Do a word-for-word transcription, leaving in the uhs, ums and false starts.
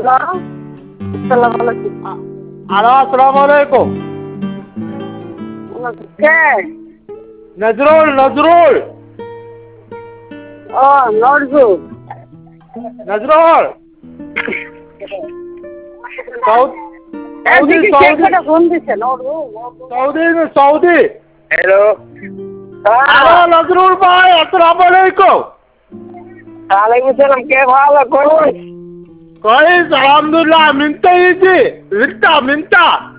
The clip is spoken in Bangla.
আসসালামু আলাইকুম। হ্যালো, আসসালামু আলাইকুম। কে? নজরুল নজরুল ও নজরুল। নজরুল সৌদি সৌদি এদিকে কে সৌদি করে ফোন দিছে? Nazrul. Saudi Saudi hello hello Nazrul ভাই, আসসালামু আলাইকুম। ওয়ালাইকুম সালাম, কে ভালো করুন? كويس الحمد لله. من تيجي انت من انت